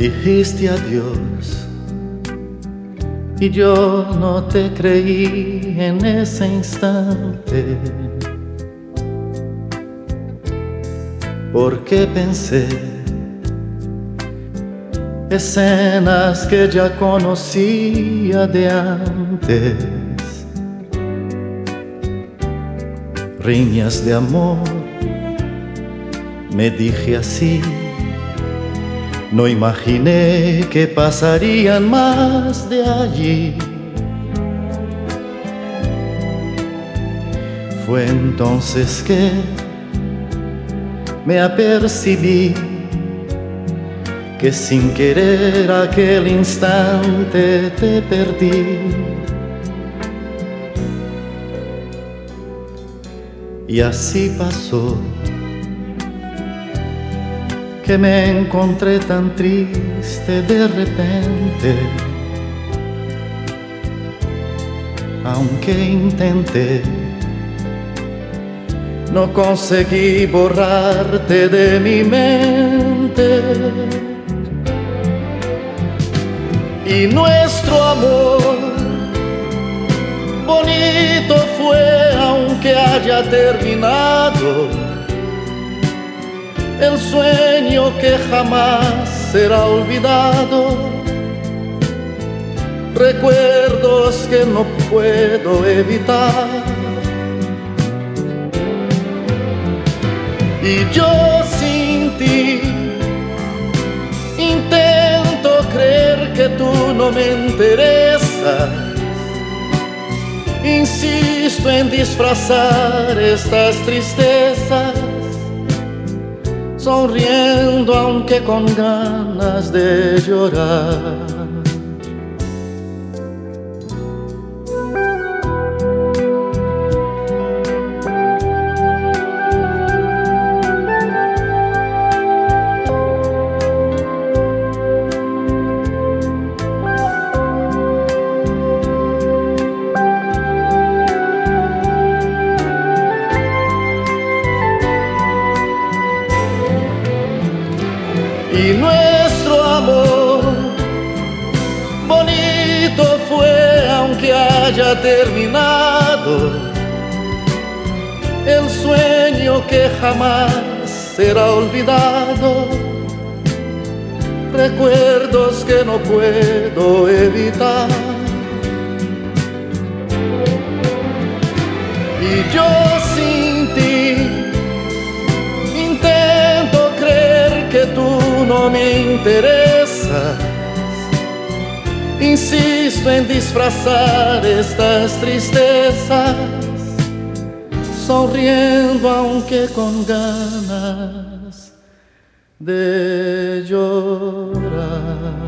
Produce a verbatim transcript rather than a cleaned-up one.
dijiste adiós y yo no te creí en ese instante, porque pensé escenas que ya conocía de antes, riñas de amor, me dije así. No imaginé que pasarían más de allí. Fue entonces que me apercibí que sin querer aquel instante te perdí. Y así pasó, que me encontré tan triste de repente, aunque intenté, no conseguí borrarte de mi mente. Y nuestro amor bonito fue, aunque haya terminado, el sueño que jamás será olvidado, recuerdos que no puedo evitar. Y yo sin ti intento creer que tú no me interesas, insisto en disfrazar estas tristezas, sonriendo aunque con ganas de llorar. Y nuestro amor bonito fue, aunque haya terminado, el sueño que jamás será olvidado, recuerdos que no puedo evitar. Y yo sin ti intento creer que tú no me interesas, insisto en disfrazar estas tristezas, sonriendo aunque con ganas de llorar.